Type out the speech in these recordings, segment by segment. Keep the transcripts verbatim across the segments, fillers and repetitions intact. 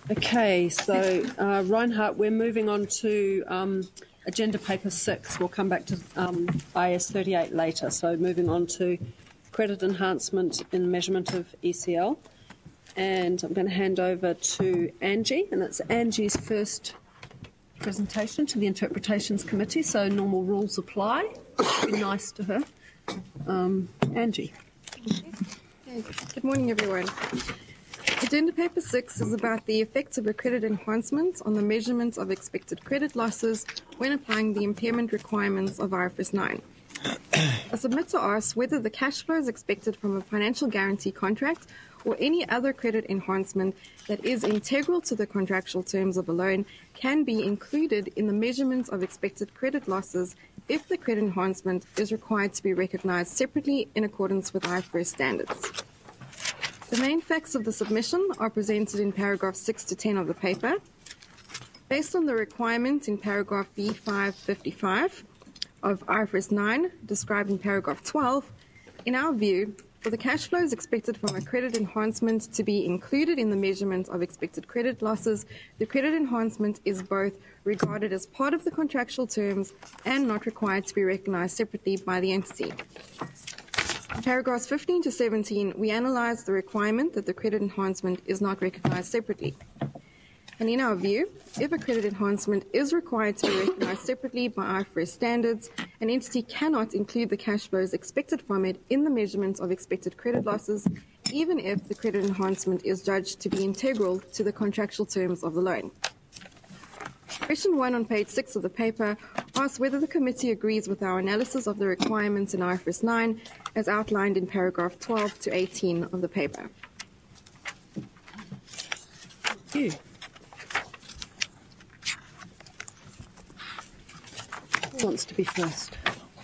Okay, so uh, Reinhardt, we're moving on to um, agenda paper six. We'll come back to um, I S thirty-eight later. So moving on to credit enhancement in measurement of E C L. And I'm going to hand over to Angie, and it's Angie's first presentation to the Interpretations Committee, so normal rules apply. Be nice to her. Um, Angie. Okay. Good morning, everyone. Agenda paper six is about the effects of a credit enhancement on the measurement of expected credit losses when applying the impairment requirements of I F R S nine. A submitter asks whether the cash flows expected from a financial guarantee contract or any other credit enhancement that is integral to the contractual terms of a loan can be included in the measurement of expected credit losses if the credit enhancement is required to be recognized separately in accordance with I F R S standards. The main facts of the submission are presented in paragraphs six to ten of the paper. Based on the requirement in paragraph B five fifty-five of I F R S nine, described in paragraph twelve, in our view, for the cash flows expected from a credit enhancement to be included in the measurement of expected credit losses, the credit enhancement is both regarded as part of the contractual terms and not required to be recognized separately by the entity. In paragraphs fifteen to seventeen, we analyze the requirement that the credit enhancement is not recognized separately. And in our view, if a credit enhancement is required to be recognized separately by I F R S standards, an entity cannot include the cash flows expected from it in the measurement of expected credit losses, even if the credit enhancement is judged to be integral to the contractual terms of the loan. Question one on page six of the paper asks whether the committee agrees with our analysis of the requirements in I F R S nine as outlined in paragraph twelve to eighteen of the paper. Thank you. Who wants to be first?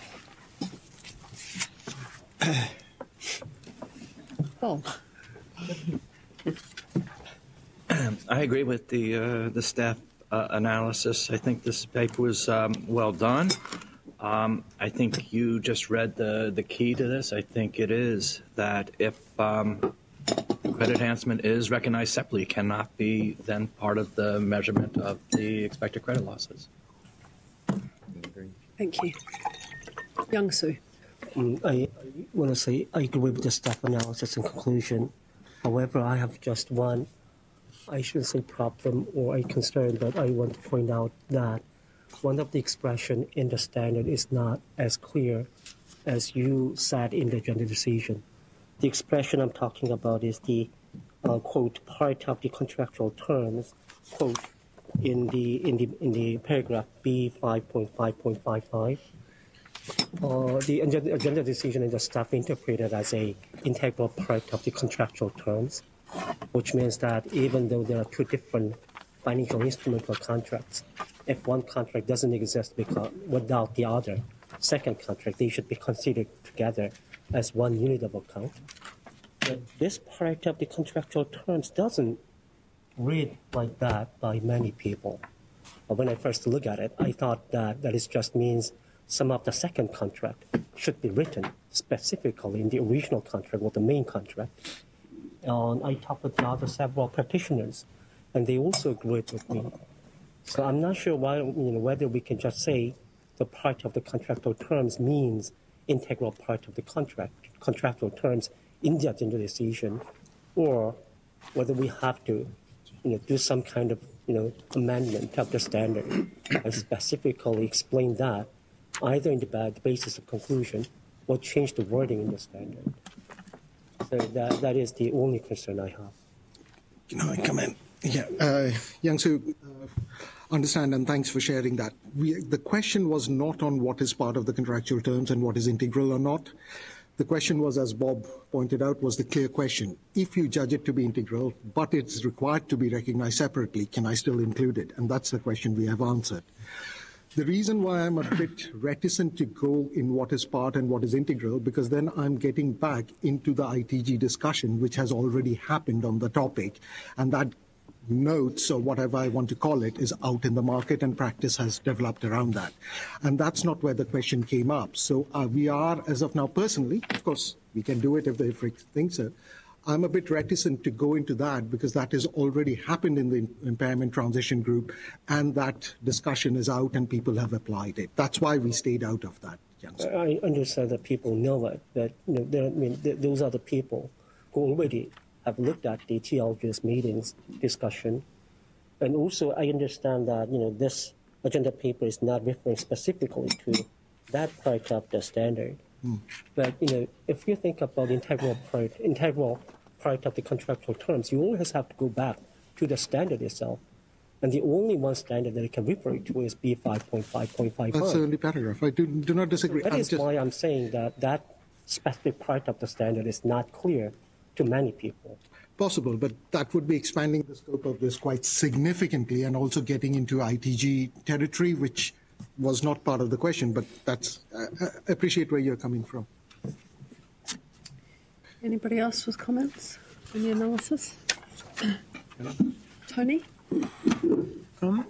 Paul. I agree with the uh, the staff uh, analysis. I think this paper was um, well done. Um, I think you just read the, the key to this. I think it is that if um, credit enhancement is recognized separately, it cannot be then part of the measurement of the expected credit losses. Thank you. Young Soo. Um, I, I want to say I agree with the staff analysis and conclusion. However, I have just one, I shouldn't say problem or a concern, but I want to point out that one of the expression in the standard is not as clear as you said in the agenda decision. The expression I'm talking about is the, uh, quote, part of the contractual terms, quote, in the in the in the paragraph B five point five point five five. Uh, the agenda, agenda decision is the staff interpreted as a integral part of the contractual terms, which means that even though there are two different financial instruments or contracts, if one contract doesn't exist because without the other second contract, they should be considered together as one unit of account. But this part of the contractual terms doesn't read like that by many people. But when I first look at it, I thought that that is just means some of the second contract should be written specifically in the original contract or the main contract. And I talked with the other several practitioners, and they also agreed with me. So I'm not sure why, you know, whether we can just say the part of the contractual terms means integral part of the contract, contractual terms in the agenda decision, or whether we have to, you know, do some kind of, you know, amendment of the standard and specifically explain that either in the, the basis of conclusion or change the wording in the standard. So that that is the only concern I have. Can I come in? Yeah, uh, Young Soo, uh, understand and thanks for sharing that. We, the question was not on what is part of the contractual terms and what is integral or not. The question was, as Bob pointed out, was the clear question. If you judge it to be integral, but it's required to be recognized separately, can I still include it? And that's the question we have answered. The reason why I'm a bit reticent to go in what is part and what is integral, because then I'm getting back into the I T G discussion, which has already happened on the topic, and that notes or whatever I want to call it is out in the market and practice has developed around that. And that's not where the question came up. So uh, we are, as of now, personally, of course, we can do it if the I F R I C thinks so. I'm a bit reticent to go into that because that has already happened in the impairment transition group, and that discussion is out and people have applied it. That's why we stayed out of that. I understand that people know it, that you know, I mean, th- those are the people who already have looked at the T L G S meetings discussion. And also, I understand that you know this agenda paper is not referring specifically to that part of the standard. Mm. But you know, if you think about the integral part, integral part of the contractual terms, you always have to go back to the standard itself. And the only one standard that it can refer to is B five point five point five. That's the only paragraph. I do, do not disagree. So that I'm is just... why I'm saying that that specific part of the standard is not clear to many people. Possible, but that would be expanding the scope of this quite significantly and also getting into I T G territory, which was not part of the question, but that's, uh, I appreciate where you're coming from. Anybody else with comments on the analysis? Tony? Um,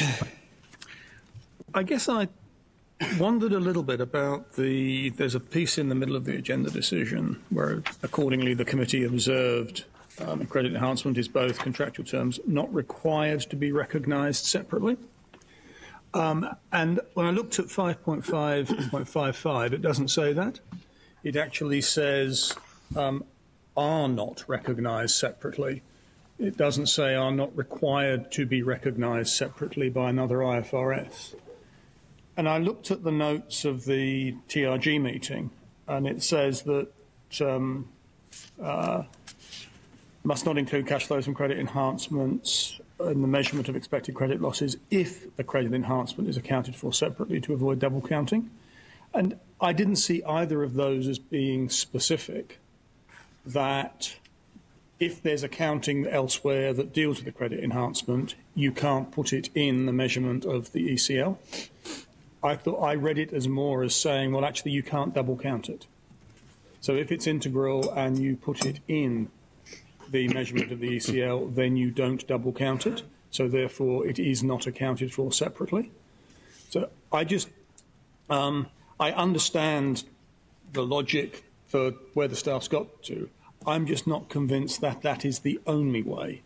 I guess I wondered a little bit about the, there's a piece in the middle of the agenda decision where accordingly the committee observed um, credit enhancement is both contractual terms not required to be recognised separately. Um, and when I looked at five point five point five five, it doesn't say that. It actually says um, are not recognised separately. It doesn't say are not required to be recognised separately by another I F R S. And I looked at the notes of the T R G meeting, and it says that um, uh, must not include cash flows from credit enhancements in the measurement of expected credit losses if the credit enhancement is accounted for separately to avoid double counting. And I didn't see either of those as being specific, that if there's accounting elsewhere that deals with the credit enhancement, you can't put it in the measurement of the E C L. I thought I read it as more as saying, well, actually, you can't double count it. So if it's integral and you put it in the measurement of the E C L, then you don't double count it. So therefore, it is not accounted for separately. So I just, um, I understand the logic for where the staff's got to. I'm just not convinced that that is the only way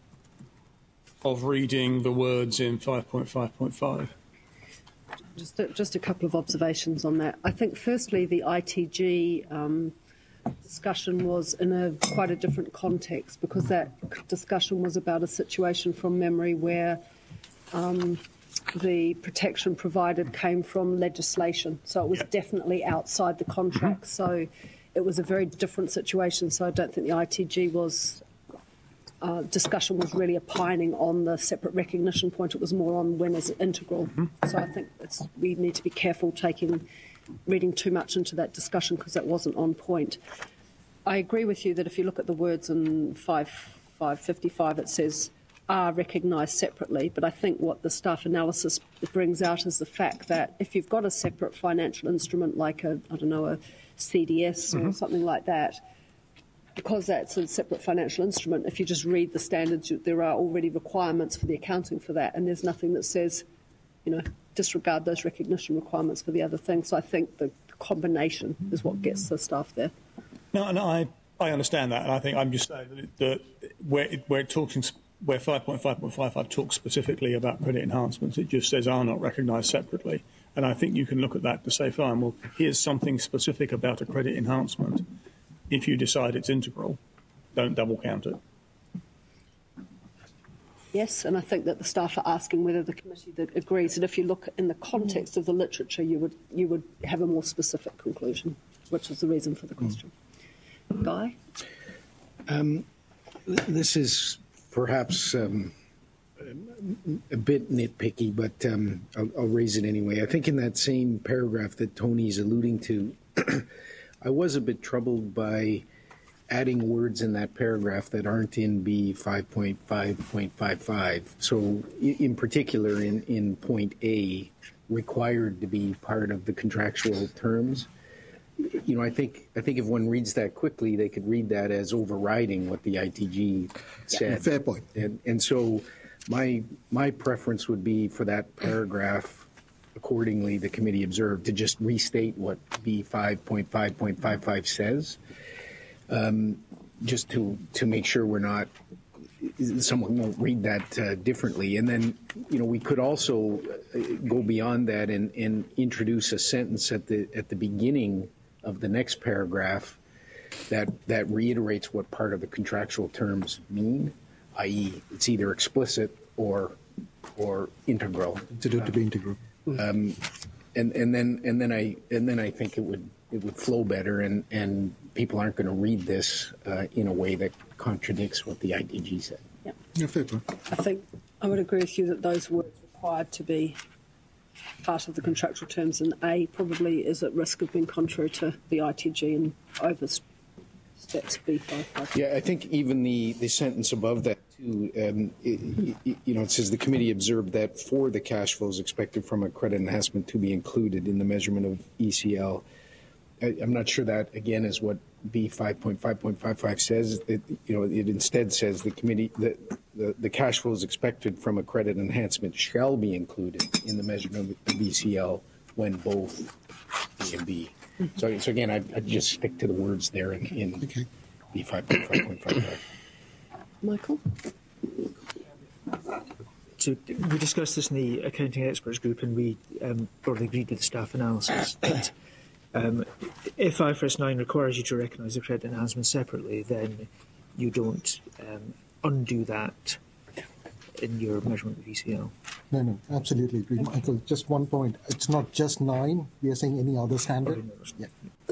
of reading the words in five point five point five. Just a, just a couple of observations on that. I think, firstly, the I T G um, discussion was in a quite a different context because that discussion was about a situation from memory where um, the protection provided came from legislation. So it was yep. definitely outside the contract. Mm-hmm. So it was a very different situation, so I don't think the I T G was uh, discussion was really opining on the separate recognition point. It was more on when is it integral. Mm-hmm. So I think it's, we need to be careful taking reading too much into that discussion because that wasn't on point. I agree with you that if you look at the words in five fifty-five, it says are recognised separately, but I think what the staff analysis brings out is the fact that if you've got a separate financial instrument like a, I don't know, a C D S or mm-hmm. something like that, because that's a separate financial instrument, if you just read the standards, there are already requirements for the accounting for that, and there's nothing that says, you know, disregard those recognition requirements for the other things. So I think the combination is what gets the staff there. No, no, I, I understand that, and I think I'm just saying that, it, that where, it, where it talks in, where five point five point five five talks specifically about credit enhancements, it just says are not recognised separately. And I think you can look at that to say, fine, well, here's something specific about a credit enhancement. If you decide it's integral, don't double count it. Yes, and I think that the staff are asking whether the committee that agrees that if you look in the context of the literature, you would you would have a more specific conclusion, which is the reason for the question. Mm. Guy? Um, this is perhaps um, a bit nitpicky, but um, I'll, I'll raise it anyway. I think in that same paragraph that Tony's alluding to, I was a bit troubled by adding words in that paragraph that aren't in B five point five point five five. So in particular, in, in point A, required to be part of the contractual terms. You know, I think I think if one reads that quickly, they could read that as overriding what the I T G said. Yeah, fair point. And, and so my my preference would be for that paragraph, accordingly, the committee observed, to just restate what B five point five point five five says. Um, just to to make sure we're not, someone won't read that uh, differently. And then, you know, we could also go beyond that and, and introduce a sentence at the at the beginning of the next paragraph that that reiterates what part of the contractual terms mean, that is, it's either explicit or or integral. Considered to be integral. Um, and and then and then I and then I think it would it would flow better, and and people aren't going to read this uh, in a way that contradicts what the I T G said. Yeah. Yeah, fair point. I think I would agree with you that those words required to be part of the contractual terms, and A probably is at risk of being contrary to the I T G and oversteps B five five. Yeah, I think even the, the sentence above that too, um, it, it, you know, it says the committee observed that for the cash flows expected from a credit enhancement to be included in the measurement of E C L. I, I'm not sure that again is what B five point five point five five says. It, you know, it instead says the committee that the, the cash flows expected from a credit enhancement shall be included in the measurement of E C L when both A and B. So, so again, I'd, I'd just stick to the words there in, in Okay. B five point five point five five. Michael? So we discussed this in the accounting experts group, and we um, broadly agreed with the staff analysis that um, if I F R S nine requires you to recognise the credit enhancement separately, then you don't um, undo that in your measurement of E C L. No, no, absolutely agree. Michael, just one point. It's not just nine. We are saying any other standard. Yeah.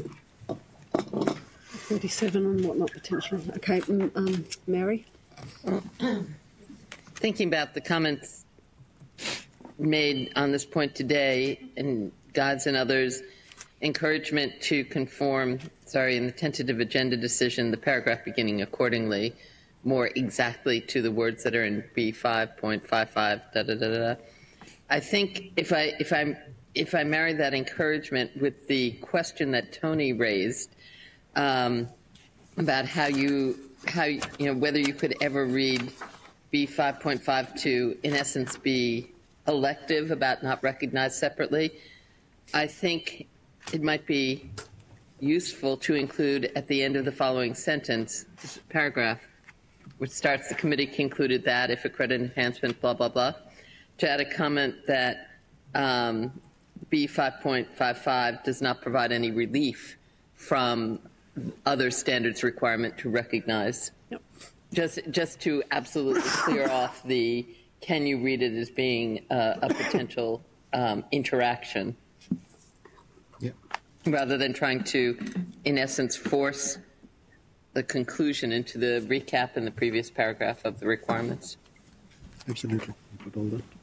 thirty-seven and whatnot potentially. Okay, mm, um, Mary? Thinking about the comments made on this point today, and God's and others, encouragement to conform, sorry, in the tentative agenda decision, the paragraph beginning accordingly, more exactly to the words that are in B five point five five, da da da da. I think if I if I if I marry that encouragement with the question that Tony raised um, about how you how you know whether you could ever read B five point five to in essence be elective about not recognized separately, I think it might be useful to include at the end of the following sentence, paragraph, which starts, the committee concluded that if a credit enhancement, blah, blah, blah, to add a comment that um, B five point five five does not provide any relief from other standards requirement to recognize. Yep. Just, just to absolutely clear off the, can you read it as being uh, a potential um, interaction? Yeah. Rather than trying to, in essence, force the conclusion into the recap in the previous paragraph of the requirements. Absolutely. Put all that.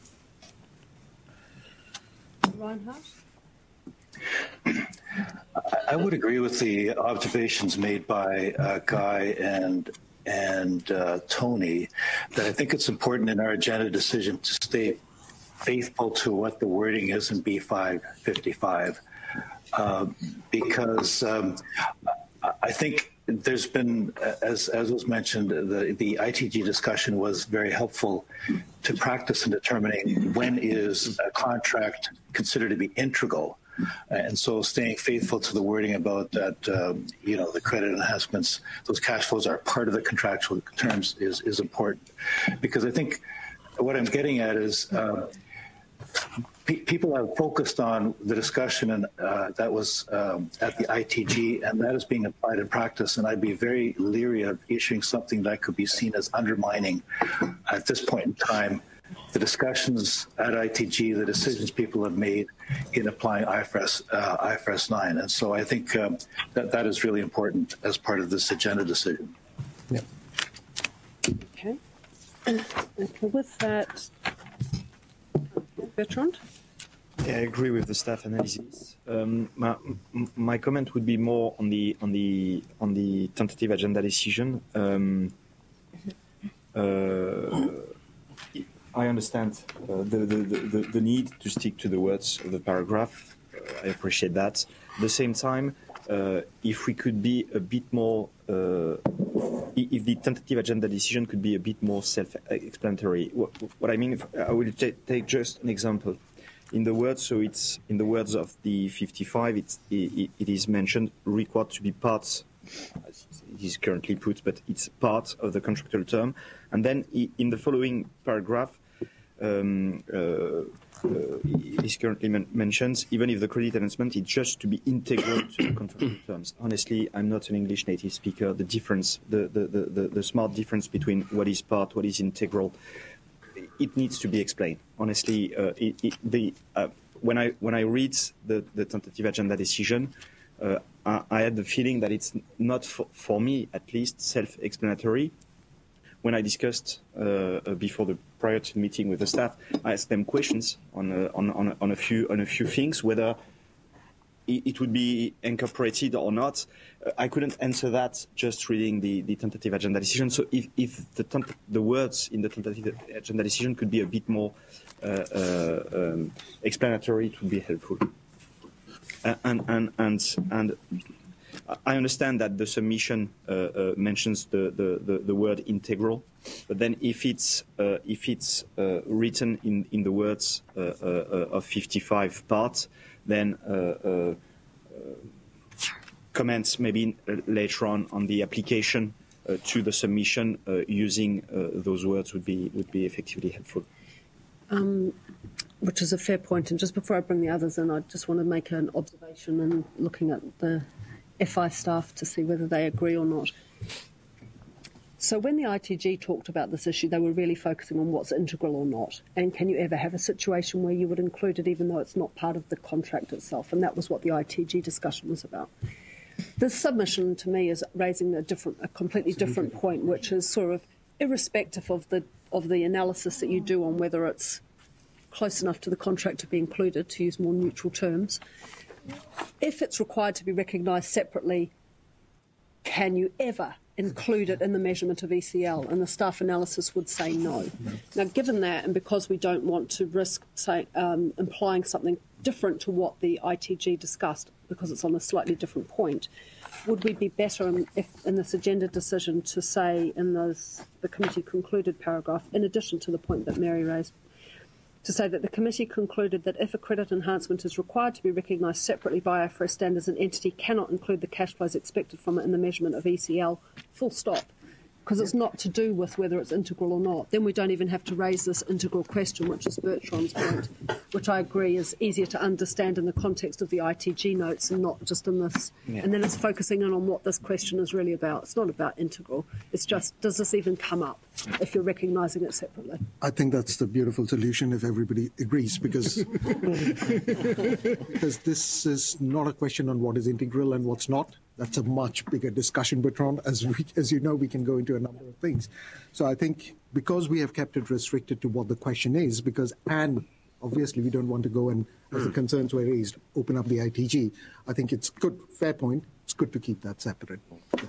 Reinhardt? I would agree with the observations made by uh, Guy and and uh, Tony that I think it's important in our agenda decision to stay faithful to what the wording is in B five fifty-five, uh, because um, I think there's been, as as was mentioned, the the I T G discussion was very helpful to practice in determining when is a contract considered to be integral. And so staying faithful to the wording about that, um, you know, the credit enhancements, those cash flows are part of the contractual terms is, is important. Because I think what I'm getting at is uh, pe people have focused on the discussion and uh, that was um, at the I T G, and that is being applied in practice. And I'd be very leery of issuing something that could be seen as undermining at this point in time the discussions at I T G, the decisions people have made in applying I F R S, uh, I F R S nine. And so I think um, that that is really important as part of this agenda decision. Yeah. Okay. Okay, with that, Bertrand? Yeah, I agree with the staff analysis. Um, my, my comment would be more on the on the on the tentative agenda decision. Um, uh, I understand uh, the, the, the, the need to stick to the words of the paragraph. Uh, I appreciate that. At the same time, uh, if we could be a bit more, uh, if the tentative agenda decision could be a bit more self-explanatory. What, what I mean, I will take just an example. In the words, so it's in the words of the fifty-five, it's, it, it is mentioned required to be part as it is currently put, but it's part of the contractual term. And then in the following paragraph, um, uh, uh, is currently men- mentions, even if the credit enhancement is just to be integral to the contractual terms. Honestly, I'm not an English native speaker. The difference, the, the, the, the, the smart difference between what is part, what is integral, it needs to be explained. Honestly, uh, it, it, the, uh, when I when I read the, the tentative agenda decision, uh, I, I had the feeling that it's not, for, for me at least, self-explanatory. When I discussed uh, before the prior to the meeting with the staff, I asked them questions on a, on, on, a, on a few on a few things, whether it, it would be incorporated or not. Uh, I couldn't answer that just reading the, the tentative agenda decision. So if, if the tent- the words in the tentative agenda decision could be a bit more uh, uh, um, explanatory, it would be helpful. Uh, and and and and. I understand that the submission uh, uh, mentions the, the, the, the word integral, but then if it's uh, if it's uh, written in, in the words uh, uh, of fifty-five part, then uh, uh, uh, comments maybe later on on the application uh, to the submission uh, using uh, those words would be would be effectively helpful. Um, which is a fair point. And just before I bring the others in, I just want to make an observation and looking at the F I staff to see whether they agree or not. So when the I T G talked about this issue, they were really focusing on what's integral or not. And can you ever have a situation where you would include it even though it's not part of the contract itself? And that was what the I T G discussion was about. This submission to me is raising a different, a completely different point, which is sort of irrespective of the of the analysis that you do on whether it's close enough to the contract to be included, to use more neutral terms. If it's required to be recognised separately, can you ever include it in the measurement of E C L? And the staff analysis would say no. no. Now, given that, and because we don't want to risk say, um, implying something different to what the I T G discussed, because it's on a slightly different point, would we be better in, if, in this agenda decision to say in those, the committee concluded paragraph, in addition to the point that Mary raised, to say that the committee concluded that if a credit enhancement is required to be recognised separately by I F R S standards, an entity cannot include the cash flows expected from it in the measurement of E C L, full stop, because it's not to do with whether it's integral or not. Then we don't even have to raise this integral question, which is Bertrand's point, which I agree is easier to understand in the context of the I T G notes and not just in this. Yeah. And then it's focusing in on what this question is really about. It's not about integral. It's just, does this even come up if you're recognising it separately? I think that's the beautiful solution if everybody agrees, because because this is not a question on what is integral and what's not. That's a much bigger discussion, Bertrand. As we, as you know, we can go into a number of things. So I think because we have kept it restricted to what the question is, because and obviously we don't want to go and, as the concerns were raised, open up the I T G. I think it's good, fair point. It's good to keep that separate.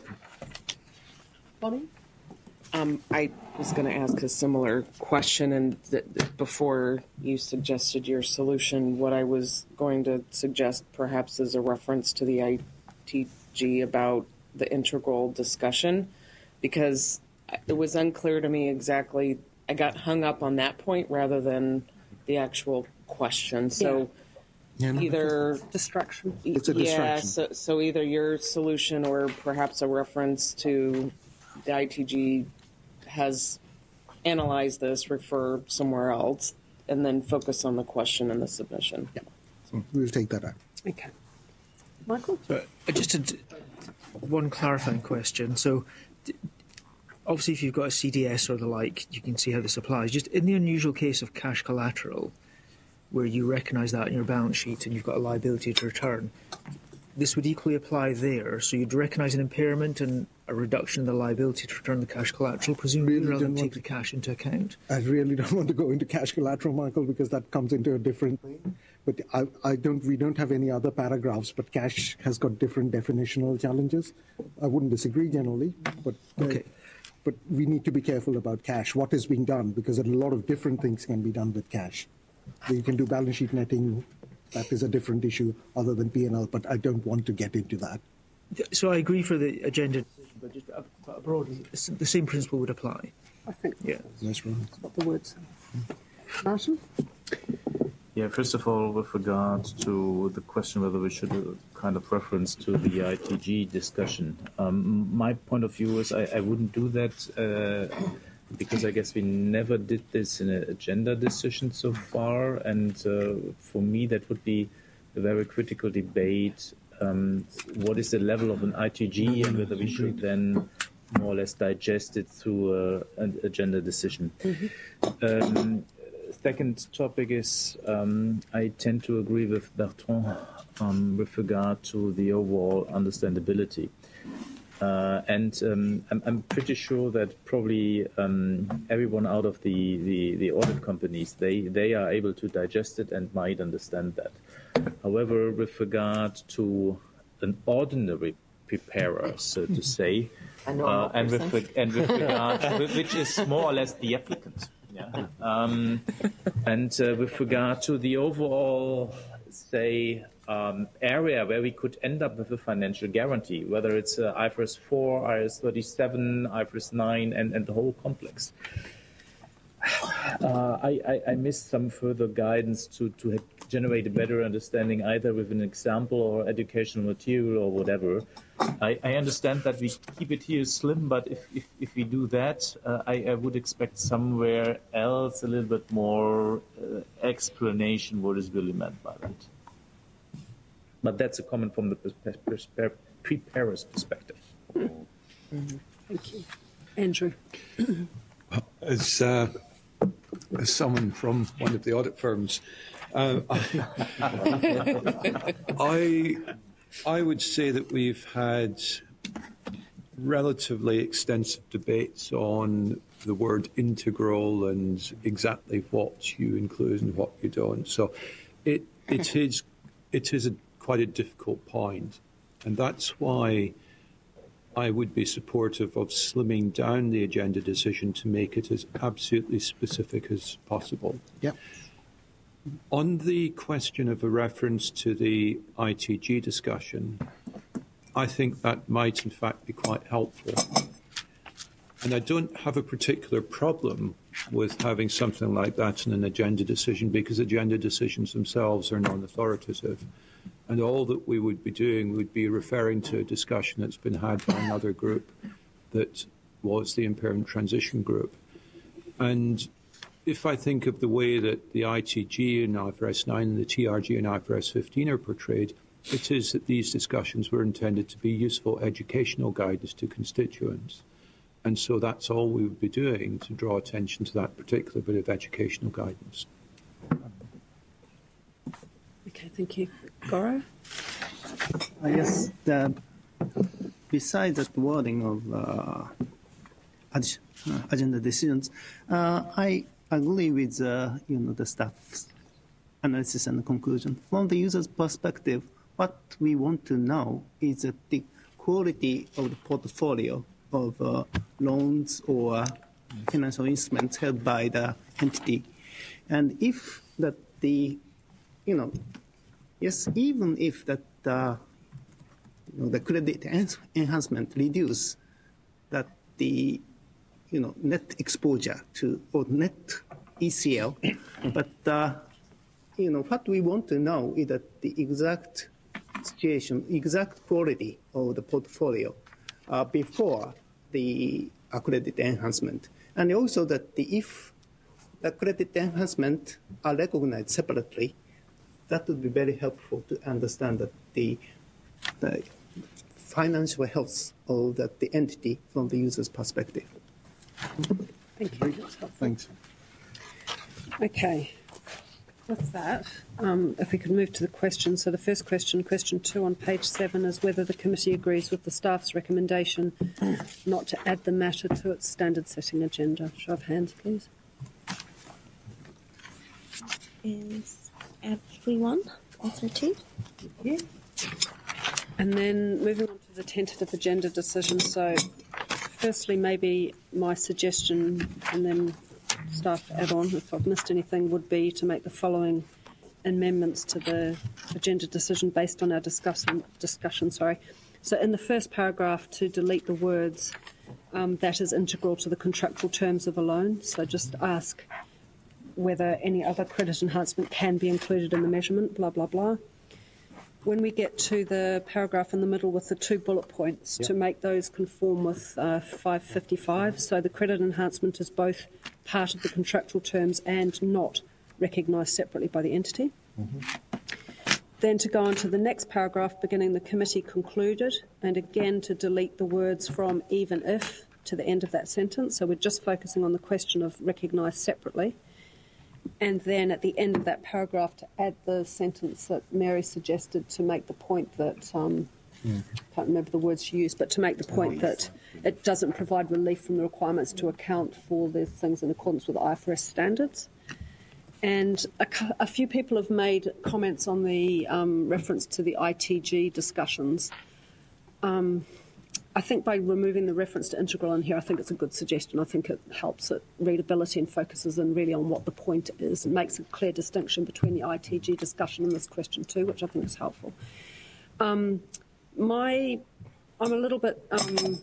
Bonnie? Um, I was going to ask a similar question, and th- th- before you suggested your solution, what I was going to suggest perhaps is a reference to the I T G about the integral discussion, because it was unclear to me exactly. I got hung up on that point rather than the actual question. So yeah. Yeah, either distraction. It's a yeah, distraction. so, so either your solution or perhaps a reference to the I T G has analyzed this, refer somewhere else, and then focus on the question in the submission. Yeah. So we'll take that out. Okay. Michael? So, uh, just a, one clarifying question. So, d- obviously, if you've got a C D S or the like, you can see how this applies. Just in the unusual case of cash collateral, where you recognise that in your balance sheet and you've got a liability to return, this would equally apply there. So you'd recognise an impairment and a reduction in the liability to return the cash collateral, presumably Really rather than don't take want the cash into account. I really don't want to go into cash collateral, Michael, because that comes into a different thing. But I, I don't. We don't have any other paragraphs. But cash has got different definitional challenges. I wouldn't disagree generally, but uh, Okay. but we need to be careful about cash. What is being done, because a lot of different things can be done with cash. So you can do balance sheet netting. That is a different issue other than P and L. But I don't want to get into that. So I agree for the agenda, but just uh, broadly, the same principle would apply. I think Yeah. That's right. that's what the words say. Martin? Yeah, first of all, with regard to the question whether we should uh, kind of reference to the I T G discussion. Um, my point of view is I, I wouldn't do that uh, because I guess we never did this in an agenda decision so far, and uh, for me that would be a very critical debate. Um, what is the level of an I T G, and whether we should then more or less digest it through uh, an agenda decision. Mm-hmm. Um, second topic is um, I tend to agree with Bertrand um, with regard to the overall understandability. Uh, and um, I'm, I'm pretty sure that probably um, everyone out of the, the, the audit companies, they, they are able to digest it and might understand that. However, with regard to an ordinary preparer, so to say, uh, and, with, and with regard, which is more or less the applicant, yeah. Um, and uh, with regard to the overall, say, um, area where we could end up with a financial guarantee, whether it's uh, I F R S four, I S thirty-seven, I F R S nine, and, and the whole complex. Uh, I, I, I missed some further guidance to, to generate a better understanding, either with an example or educational material or whatever. I, I understand that we keep it here slim, but if, if, if we do that, uh, I, I would expect somewhere else a little bit more uh, explanation what is really meant by that. But that's a comment from the preparer's perspective. Mm-hmm. Thank you. Andrew. As, uh, as someone from one of the audit firms, uh, I, I would say that we've had relatively extensive debates on the word integral and exactly what you include and what you don't. So it, it is, it is a quite a difficult point, and that's why I would be supportive of slimming down the agenda decision to make it as absolutely specific as possible. Yep. On the question of a reference to the I T G discussion, I think that might in fact be quite helpful. And I don't have a particular problem with having something like that in an agenda decision, because agenda decisions themselves are non-authoritative. And all that we would be doing would be referring to a discussion that's been had by another group that was the impairment transition group. And if I think of the way that the I T G and I F R S nine and the T R G and I F R S fifteen are portrayed, it is that these discussions were intended to be useful educational guidance to constituents. And so that's all we would be doing, to draw attention to that particular bit of educational guidance. Okay, thank you. Goro? Uh, yes, the, besides that wording of uh, ag- uh, agenda decisions, uh, I agree with uh, you know the staff's analysis and conclusion. From the user's perspective, what we want to know is that the quality of the portfolio of uh, loans or financial instruments held by the entity, and if that the you know. Yes, even if that uh, you know, the credit enhancement reduce that the you know net exposure to or net E C L, but uh, you know what we want to know is that the exact situation, exact quality of the portfolio uh, before the uh, credit enhancement, and also that the, if the credit enhancement are recognized separately, that would be very helpful to understand that the, the financial health of that the entity from the user's perspective. Thank you. That's helpful. Thanks. Okay. With that, um, if we could move to the questions. So the first question, question two on page seven, is whether the committee agrees with the staff's recommendation not to add the matter to its standard setting agenda. Show of hands, please. Is everyone thirteen? Yeah. And then moving on to the tentative agenda decision. So firstly, maybe my suggestion, and then staff add on if I've missed anything, would be to make the following amendments to the agenda decision based on our discussion. discussion sorry. So in the first paragraph, to delete the words um, that is integral to the contractual terms of a loan. So just ask whether any other credit enhancement can be included in the measurement, blah, blah, blah. when we get to the paragraph in the middle with the two bullet points, Yep. to make those conform with uh, five fifty-five. So the credit enhancement is both part of the contractual terms and not recognised separately by the entity. Then to go on to the next paragraph, beginning the committee concluded, and again to delete the words from even if to the end of that sentence. So we're just focusing on the question of recognised separately. And then at the end of that paragraph to add the sentence that Mary suggested to make the point that, um, I can't remember the words she used, but to make the point that it doesn't provide relief from the requirements to account for the things in accordance with I F R S standards. And a, a few people have made comments on the um, reference to the I T G discussions. Um, I think by removing the reference to integral in here, I think it's a good suggestion. I think it helps it readability and focuses in really on what the point is. It makes a clear distinction between the I T G discussion and this question too, which I think is helpful. Um, my, I'm a little bit um,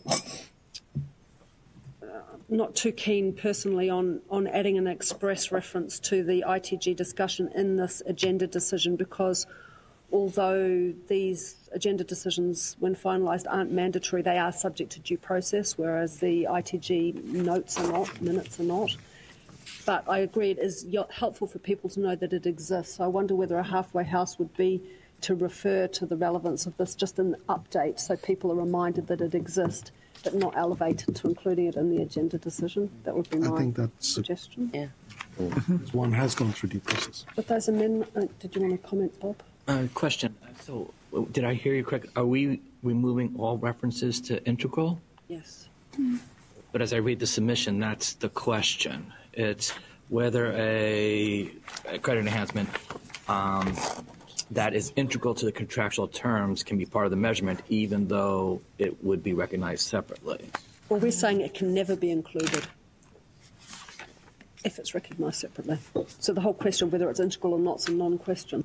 not too keen personally on, on adding an express reference to the I T G discussion in this agenda decision, because although these agenda decisions, when finalised, aren't mandatory, they are subject to due process, whereas the I T G notes are not, minutes are not. But I agree it is helpful for people to know that it exists. So I wonder whether a halfway house would be to refer to the relevance of this just in the update, so people are reminded that it exists, but not elevated to including it in the agenda decision. That would be my I think that's suggestion. Yeah. One has gone through due process. But those amendments, uh, did you want to comment, Bob? Uh, question. So, did I hear you correct? Are we removing all references to integral? Yes. But as I read the submission, that's the question. It's whether a, a credit enhancement um, that is integral to the contractual terms can be part of the measurement, even though it would be recognized separately. Well, we're saying it can never be included if it's recognised separately. So the whole question of whether it's integral or not is a non-question.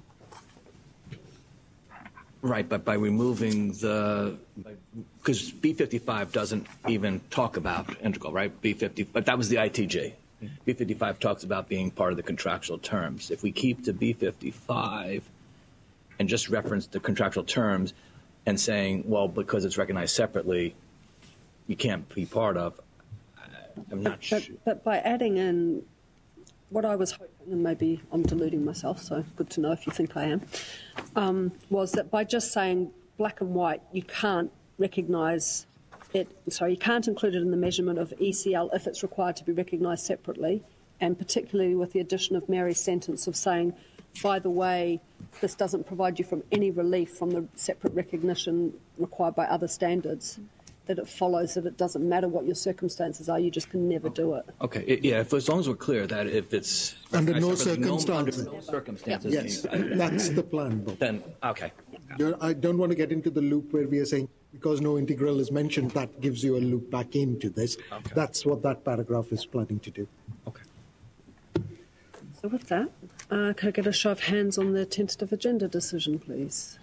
Right, but by removing the, because B fifty-five doesn't even talk about integral, right? B fifty, but that was the I T G. B fifty-five talks about being part of the contractual terms. If we keep to B fifty-five and just reference the contractual terms and saying, well, because it's recognized separately, you can't be part of, I'm not But, sure. but by adding in what I was hoping, and maybe I'm deluding myself, so good to know if you think I am, um, was that by just saying black and white, you can't recognise it, sorry, you can't include it in the measurement of E C L if it's required to be recognised separately, and particularly with the addition of Mary's sentence of saying, by the way, this doesn't provide you from any relief from the separate recognition required by other standards, that it follows that it doesn't matter what your circumstances are, you just can never do it. Okay, it- yeah, if, as long as we're clear that if it's Under no recognized separately, circumstances. under no circumstances, Yes, then- that's the plan, Bob. Then, okay. You're, I don't want to get into the loop where we are saying, because no integral is mentioned, that gives you a loop back into this. Okay. That's what that paragraph is planning to do. Okay. So with that, uh, could I get a show of hands on the tentative agenda decision, please?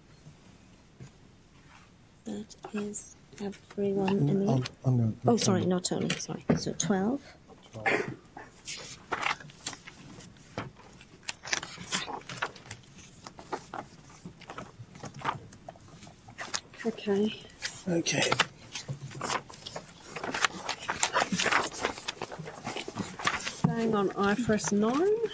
That is everyone in the On- room. on the- Oh, sorry, not Tony, sorry. So twelve. Okay. Okay. Staying on I F R S nine.